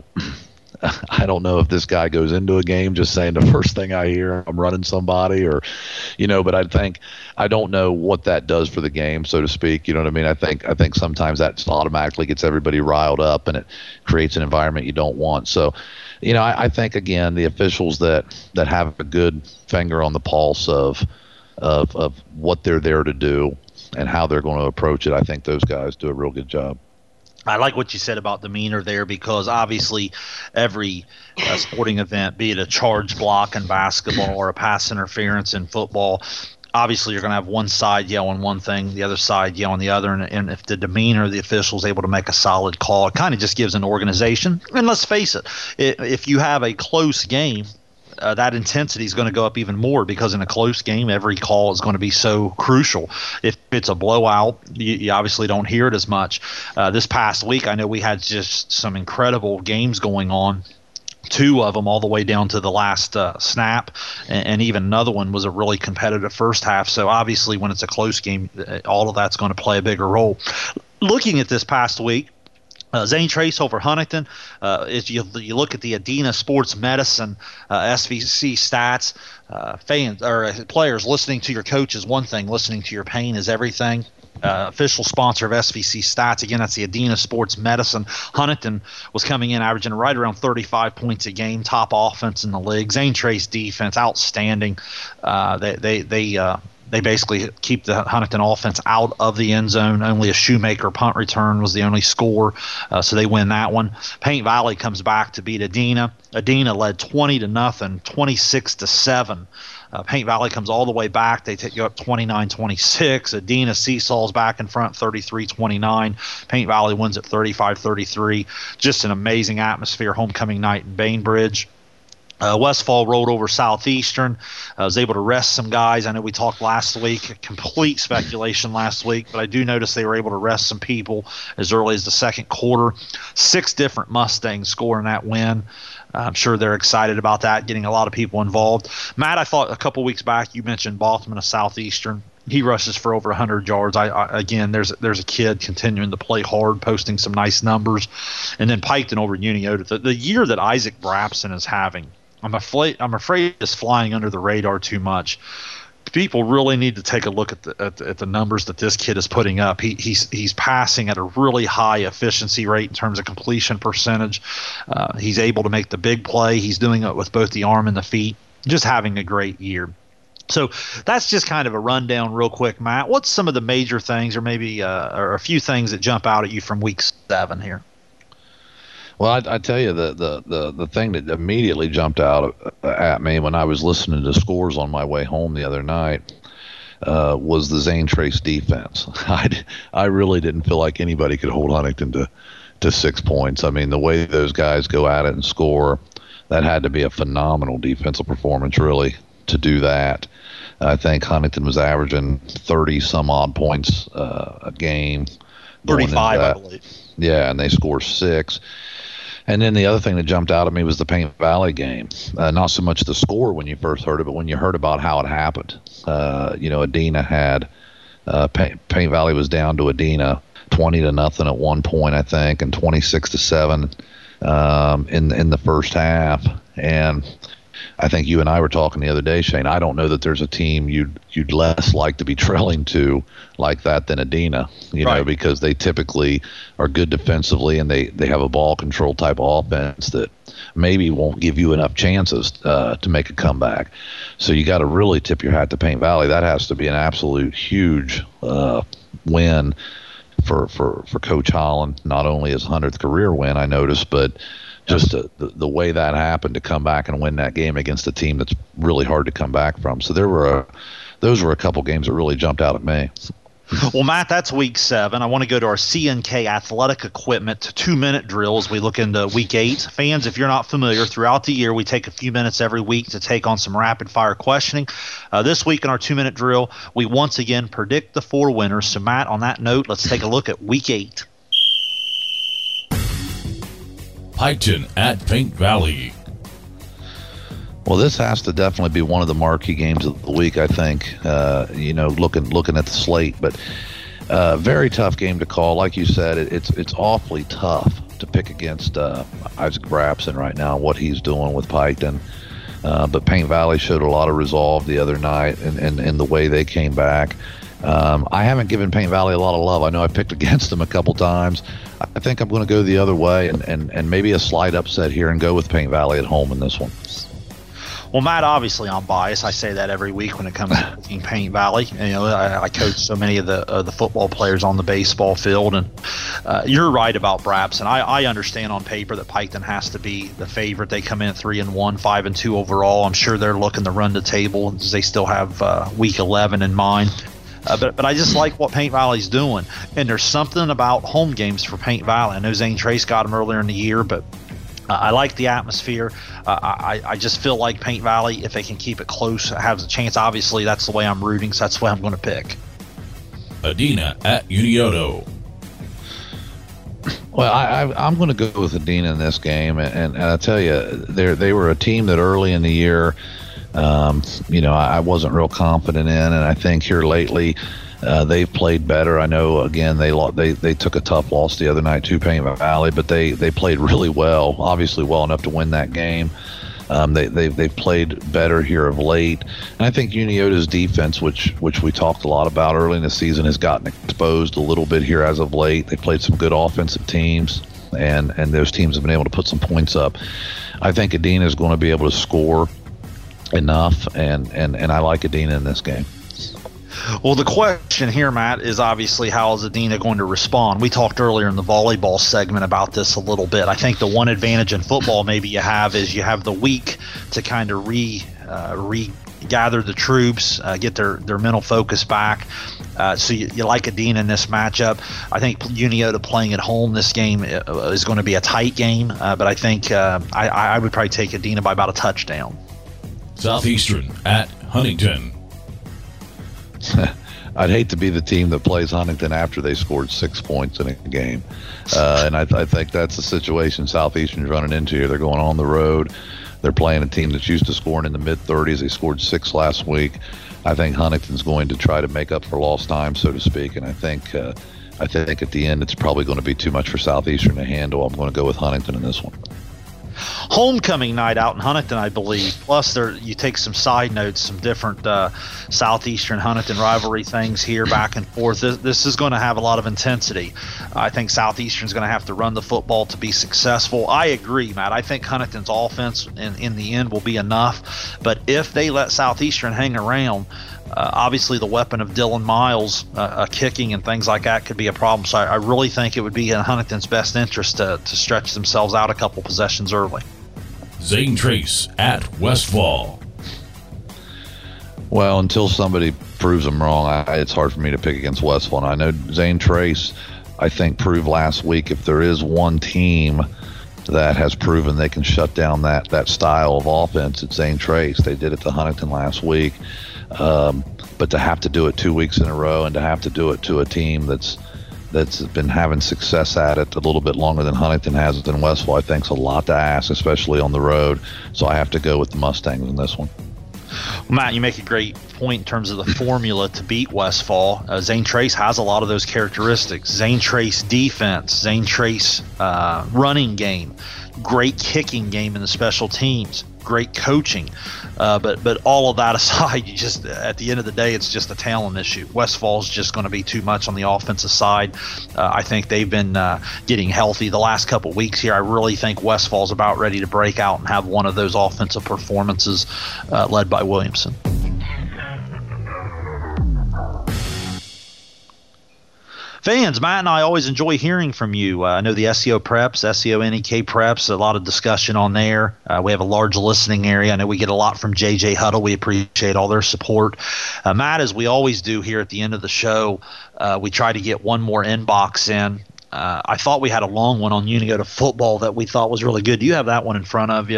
I don't know if this guy goes into a game just saying the first thing I hear, I'm running somebody, or, but I don't know what that does for the game, so to speak. You know what I mean? I think sometimes that automatically gets everybody riled up and it creates an environment you don't want. So, I think, again, the officials that have a good finger on the pulse of what they're there to do and how they're going to approach it, I think those guys do a real good job. I like what you said about demeanor there, because obviously every sporting event, be it a charge block in basketball or a pass interference in football, obviously you're going to have one side yelling one thing, the other side yelling the other, and if the demeanor of the official is able to make a solid call, it kind of just gives an organization. And let's face it, if you have a close game, that intensity is going to go up even more, because in a close game, every call is going to be so crucial. If it's a blowout, you obviously don't hear it as much. This past week, I know we had just some incredible games going on. 2 of them all the way down to the last snap, and even another one was a really competitive first half. So obviously when it's a close game, all of that's going to play a bigger role. Looking at this past week, Zane Trace over Huntington. If you look at the Adena Sports Medicine SVC stats, fans or players listening to your coach is one thing, listening to your pain is everything. Official sponsor of SVC Stats. Again, that's the Adena Sports Medicine. Huntington was coming in averaging right around 35 points a game, top offense in the league. Zane Trace defense, outstanding. They They basically keep the Huntington offense out of the end zone. Only a Shoemaker punt return was the only score, so they win that one. Paint Valley comes back to beat Adena. Adena led 20-0, 26-7. Paint Valley comes all the way back. They go up 29-26. Adena seesaws back in front 33-29. Paint Valley wins at 35-33. Just an amazing atmosphere homecoming night in Bainbridge. Westfall rolled over Southeastern. Was able to rest some guys. I know we talked last week, complete speculation last week, but I do notice they were able to rest some people as early as the second quarter. 6 different Mustangs scoring that win. I'm sure they're excited about that, getting a lot of people involved. Matt, I thought a couple weeks back you mentioned Bothman of Southeastern. He rushes for over 100 yards. Again, there's a kid continuing to play hard, posting some nice numbers. And then Piketon over Uniota. The year that Isaac Brapson is having, I'm afraid is flying under the radar too much. People really need to take a look at the numbers that this kid is putting up. He's passing at a really high efficiency rate in terms of completion percentage. He's able to make the big play. He's doing it with both the arm and the feet. Just having a great year. So that's just kind of a rundown real quick, Matt. What's some of the major things or maybe or a few things that jump out at you from week 7 here? Well, I tell you, the thing that immediately jumped out at me when I was listening to scores on my way home the other night was the Zane Trace defense. I really didn't feel like anybody could hold Huntington to 6 points. I mean, the way those guys go at it and score, that had to be a phenomenal defensive performance, really, to do that. I think Huntington was averaging 30-some-odd points a game. 35, I believe. Yeah, and they score 6. And then the other thing that jumped out at me was the Paint Valley game. Not so much the score when you first heard it, but when you heard about how it happened. Adena had Paint Valley was down to Adena 20-0 at one point, I think, and 26-7 in the first half. And I think you and I were talking the other day, Shane. I don't know that there's a team you'd less like to be trailing to like that than Adena, know, because they typically are good defensively and they have a ball control type of offense that maybe won't give you enough chances to make a comeback. So you got to really tip your hat to Paint Valley. That has to be an absolute huge win for Coach Holland, not only his 100th career win, I noticed, but just the way that happened to come back and win that game against a team that's really hard to come back from. So those were a couple games that really jumped out at me. Well, Matt, that's week 7. I want to go to our CNK athletic equipment 2-minute drill as we look into week 8. Fans, if you're not familiar, throughout the year we take a few minutes every week to take on some rapid fire questioning. This week in our 2-minute drill, we once again predict the 4 winners. So, Matt, on that note, let's take a look at week 8. Piketon at Paint Valley. Well, this has to definitely be one of the marquee games of the week, I think, looking at the slate. But very tough game to call. Like you said, it's awfully tough to pick against Isaac Brapson right now, what he's doing with Piketon. But Paint Valley showed a lot of resolve the other night and the way they came back. I haven't given Paint Valley a lot of love. I know I picked against them a couple times. I think I'm going to go the other way and maybe a slight upset here and go with Paint Valley at home in this one. Well, Matt, obviously I'm biased. I say that every week when it comes to picking Paint Valley. I coach so many of the football players on the baseball field, and you're right about Brapson. I understand on paper that Piketon has to be the favorite. They come in at 3-1, 5-2 overall. I'm sure they're looking to run the table because they still have week 11 in mind. But I just like what Paint Valley's doing. And there's something about home games for Paint Valley. I know Zane Trace got them earlier in the year, but I like the atmosphere. I just feel like Paint Valley, if they can keep it close, has a chance. Obviously, that's the way I'm rooting, so that's the way I'm going to pick. Adena at Unioto. Well, I'm going to go with Adena in this game. And I tell you, they were a team that early in the year – I wasn't real confident in, and I think here lately they've played better. I know, again, they took a tough loss the other night to Paint Valley, but they played really well, obviously well enough to win that game. They've played better here of late, and I think Uniota's defense, which we talked a lot about early in the season, has gotten exposed a little bit here as of late. They played some good offensive teams, and those teams have been able to put some points up. I think Adena is going to be able to score enough, and I like Adena in this game. Well, the question here, Matt, is obviously how is Adena going to respond? We talked earlier in the volleyball segment about this a little bit. I think the one advantage in football maybe you have is you have the week to kind of regather the troops, get their mental focus back. So you like Adena in this matchup. I think Unioto playing at home this game is going to be a tight game, but I think I would probably take Adena by about a touchdown. Southeastern at Huntington. I'd hate to be the team that plays Huntington after they scored 6 points in a game. And I think that's the situation Southeastern's running into here. They're going on the road. They're playing a team that's used to scoring in the mid-30s. They scored 6 last week. I think Huntington's going to try to make up for lost time, so to speak. And I think at the end it's probably going to be too much for Southeastern to handle. I'm going to go with Huntington in this one. Homecoming night out in Huntington, I believe. Plus, you take some side notes, some different Southeastern Huntington rivalry things here back and forth. This is going to have a lot of intensity. I think Southeastern's going to have to run the football to be successful. I agree, Matt. I think Huntington's offense in the end will be enough. But if they let Southeastern hang around, obviously the weapon of Dylan Miles kicking and things like that could be a problem. So I really think it would be in Huntington's best interest to stretch themselves out a couple possessions early. Zane Trace at Westfall. Well, until somebody proves them wrong, it's hard for me to pick against Westfall. And I know Zane Trace, I think, proved last week if there is one team that has proven they can shut down that style of offense, it's Zane Trace. They did it to Huntington last week. But to have to do it 2 weeks in a row and to have to do it to a team that's been having success at it a little bit longer than Huntington has it in Westfall, I think is a lot to ask, especially on the road. So I have to go with the Mustangs in this one. Well, Matt, you make a great point in terms of the formula to beat Westfall. Zane Trace has a lot of those characteristics. Zane Trace defense, Zane Trace running game, great kicking game in the special teams, great coaching. But all of that aside, you just at the end of the day, it's just a talent issue. Westfall's just going to be too much on the offensive side. I think they've been getting healthy the last couple of weeks here. I really think Westfall's about ready to break out and have one of those offensive performances led by Williamson. Fans, Matt and I always enjoy hearing from you. I know the SEO Preps, SEO NEK Preps, a lot of discussion on there. We have a large listening area. I know we get a lot from JJ Huddle. We appreciate all their support. Matt, as we always do here at the end of the show, we try to get one more inbox in. I thought we had a long one on Unioto football that we thought was really good. Do you have that one in front of you?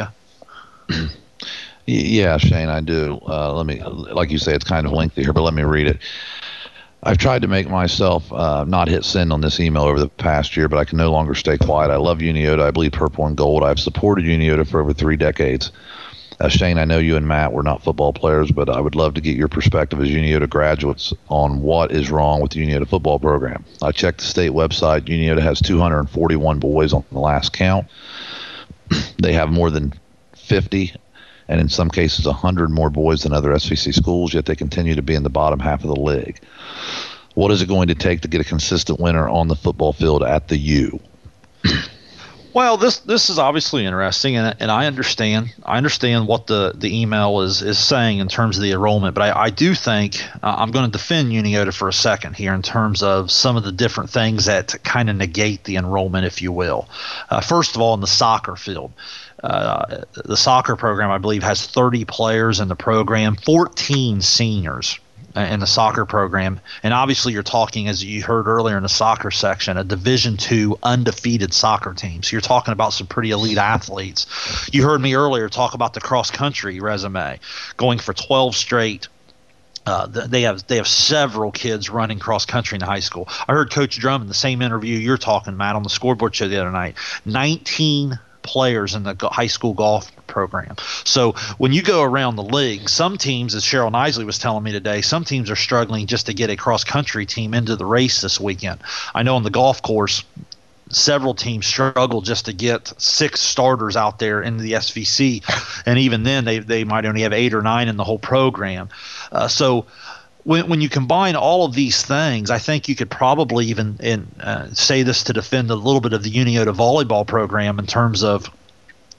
Yeah, Shane, I do. Let me, like you say, it's kind of lengthy here, but let me read it. I've tried to make myself not hit send on this email over the past year, but I can no longer stay quiet. I love Unioto. I bleed purple and gold. I've supported Unioto for over 3 decades. Shane, I know you and Matt were not football players, but I would love to get your perspective as Unioto graduates on what is wrong with the Unioto football program. I checked the state website. Unioto has 241 boys on the last count. They have more than 50 and in some cases 100 more boys than other SVC schools, yet they continue to be in the bottom half of the league. What is it going to take to get a consistent winner on the football field at the U? Well, this is obviously interesting, and I understand what the email is saying in terms of the enrollment, but I do think I'm going to defend Unioto for a second here in terms of some of the different things that kind of negate the enrollment, if you will. First of all, in the soccer field. The soccer program, I believe, has 30 players in the program, 14 seniors in the soccer program. And obviously you're talking, as you heard earlier in the soccer section, a Division II undefeated soccer team. So you're talking about some pretty elite athletes. You heard me earlier talk about the cross-country resume, going for 12 straight. They have several kids running cross-country in high school. I heard Coach Drum in the same interview you're talking, Matt, on the scoreboard show the other night. 19 players in the high school golf program. So when you go around the league, some teams, as Cheryl Nisley was telling me today, some teams are struggling just to get a cross-country team into the race this weekend. I know on the golf course, several teams struggle just to get 6 starters out there into the SVC, and even then they might only have 8 or 9 in the whole program. So when you combine all of these things, I think you could probably even say this to defend a little bit of the Unioto volleyball program in terms of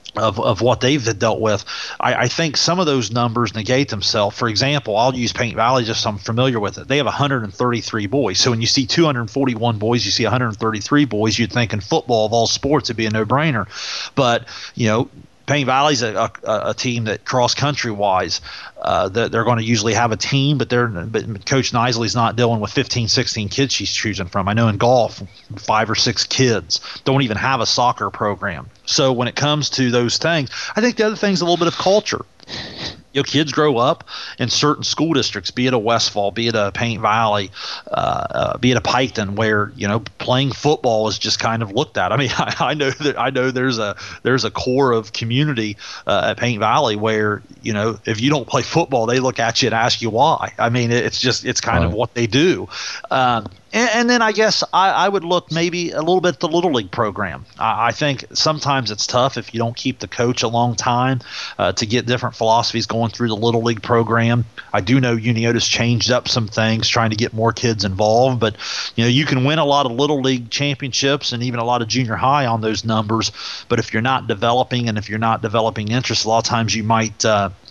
of what they've dealt with. I think some of those numbers negate themselves. For example, I'll use Paint Valley just so I'm familiar with it. They have 133 boys. So when you see 241 boys, you see 133 boys, you'd think in football of all sports it'd be a no-brainer. But, Paint Valley's a team that cross-country wise, they're going to usually have a team, but Coach Knisely's not dealing with 15, 16 kids she's choosing from. I know in golf, 5 or 6 kids don't even have a soccer program. So when it comes to those things, I think the other thing's a little bit of culture. Kids grow up in certain school districts, be it a Westfall, be it a Paint Valley, be it a Piketon, where playing football is just kind of looked at. I mean, I know there's a core of community at Paint Valley where if you don't play football, they look at you and ask you why. I mean, it's kind of what they do. And then I guess I would look maybe a little bit at the Little League program. I think sometimes it's tough if you don't keep the coach a long time to get different philosophies going through the Little League program. I do know Uniota's changed up some things, trying to get more kids involved. But, you can win a lot of Little League championships and even a lot of junior high on those numbers. But if you're not developing and if you're not developing interest, a lot of times you might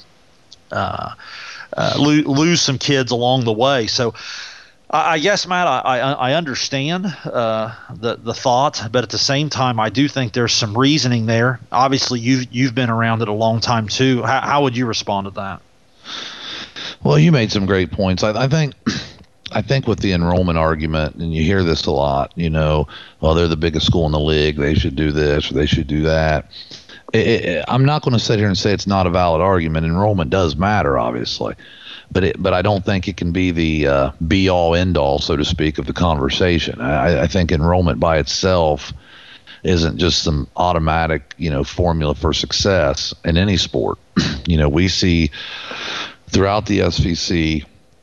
lose some kids along the way. So I guess, Matt, I understand the thought, but at the same time, I do think there's some reasoning there. Obviously, you've been around it a long time too. How would you respond to that? Well, you made some great points. I think with the enrollment argument, and you hear this a lot, well, they're the biggest school in the league, they should do this or they should do that. I'm not going to sit here and say it's not a valid argument. Enrollment does matter, obviously. But I don't think it can be the be-all, end-all, so to speak, of the conversation. I think enrollment by itself isn't just some automatic, formula for success in any sport. We see throughout the SVC,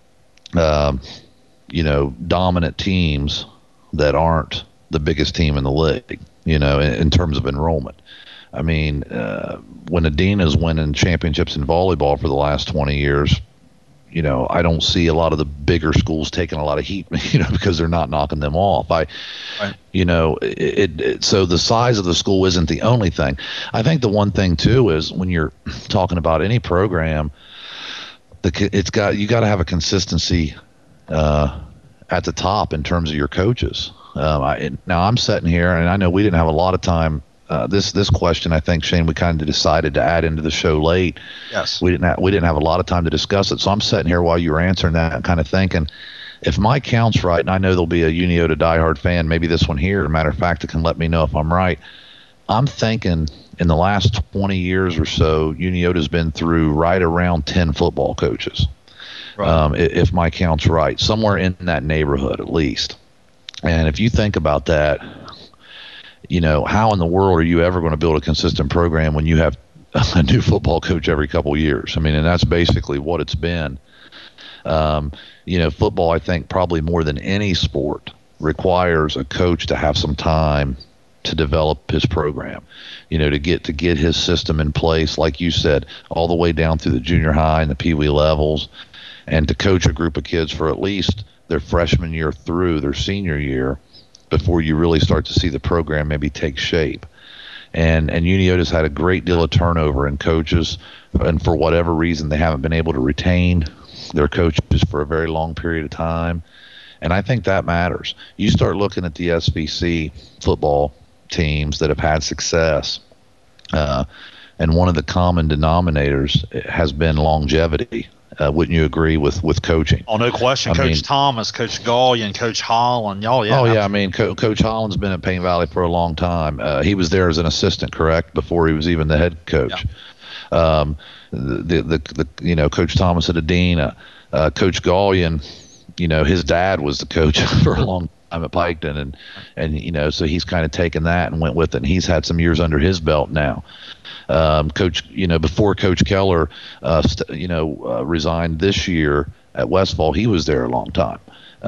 dominant teams that aren't the biggest team in the league, in terms of enrollment. I mean, when Adina's winning championships in volleyball for the last 20 years, I don't see a lot of the bigger schools taking a lot of heat, because they're not knocking them off. So the size of the school isn't the only thing. I think the one thing too is when you're talking about any program, you got to have a consistency at the top in terms of your coaches. Now I'm sitting here, and I know we didn't have a lot of time. This question, I think, Shane, we kind of decided to add into the show late. Yes. We didn't have a lot of time to discuss it. So I'm sitting here while you were answering that and kind of thinking, if my count's right, and I know there'll be a Uniota diehard fan, maybe this one here, as a matter of fact, that can let me know if I'm right. I'm thinking in the last 20 years or so, Uniota's been through right around 10 football coaches. Right. If my count's right, somewhere in that neighborhood at least. And if you think about that, how in the world are you ever going to build a consistent program when you have a new football coach every couple of years? I mean, and that's basically what it's been. Football, I think, probably more than any sport, requires a coach to have some time to develop his program, to get his system in place, like you said, all the way down through the junior high and the Pee Wee levels, and to coach a group of kids for at least their freshman year through their senior year, before you really start to see the program maybe take shape. And Uniota's had a great deal of turnover in coaches, and for whatever reason, they haven't been able to retain their coaches for a very long period of time. And I think that matters. You start looking at the SVC football teams that have had success, and one of the common denominators has been longevity. Wouldn't you agree with coaching? Oh, no question. Coach Thomas, Coach Gallion, Coach Holland. Yeah. Oh, yeah. I mean, Coach Holland's been at Paint Valley for a long time. He was there as an assistant, correct, before he was even the head coach. Yeah. Coach Thomas at Adina. Coach Gallion, his dad was the coach for a long time at Piketon, and so he's kind of taken that and went with it, and he's had some years under his belt now. Coach, before Coach Keller, resigned this year at Westfall, he was there a long time,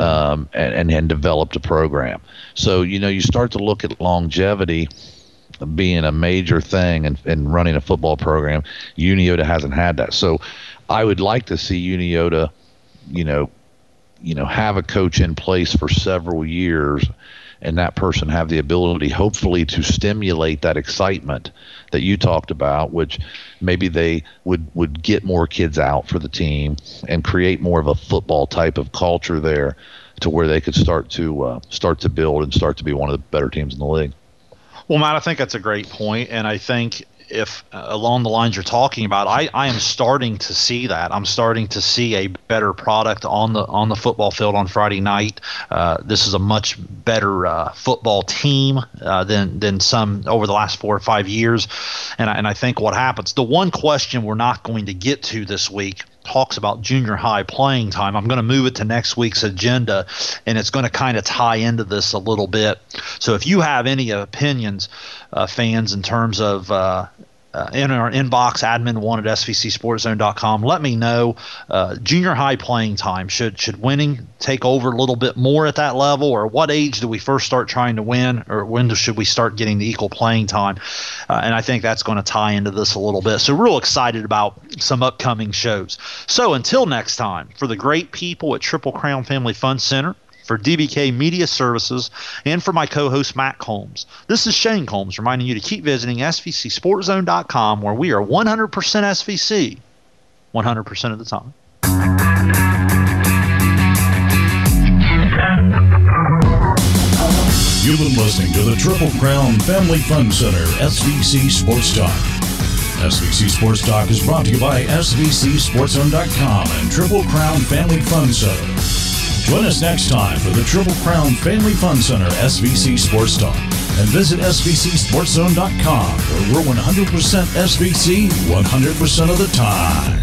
and developed a program. So, you start to look at longevity being a major thing in running a football program. Uniota hasn't had that. So I would like to see Uniota, have a coach in place for several years, and that person have the ability, hopefully, to stimulate that excitement that you talked about, which maybe they would get more kids out for the team and create more of a football type of culture there, to where they could start to build and start to be one of the better teams in the league. Well, Matt, I think that's a great point, and I think if along the lines you're talking about, I am starting to see that. I'm starting to see a better product on the football field on Friday night. This is a much better football team than some over the last 4 or 5 years, and I think what happens. The one question we're not going to get to this week talks about junior high playing time. I'm going to move it to next week's agenda, and it's going to kind of tie into this a little bit. So if you have any opinions, fans, in terms of in our inbox, admin1@svcsportzone.com, let me know. Junior high playing time, should winning take over a little bit more at that level, or what age do we first start trying to win, or when should we start getting the equal playing time? And I think that's going to tie into this a little bit. So real excited about some upcoming shows. So until next time, for the great people at Triple Crown Family Fun Center, for DBK Media Services, and for my co-host Matt Combs, this is Shane Combs reminding you to keep visiting SVCSportsZone.com, where we are 100% SVC 100% of the time. You've been listening to the Triple Crown Family Fun Center SVC Sports Talk. SVC Sports Talk is brought to you by SVCSportsZone.com and Triple Crown Family Fun Center. Join us next time for the Triple Crown Family Fun Center SVC Sports Talk, and visit SVCSportsZone.com, where we're 100% SVC 100% of the time.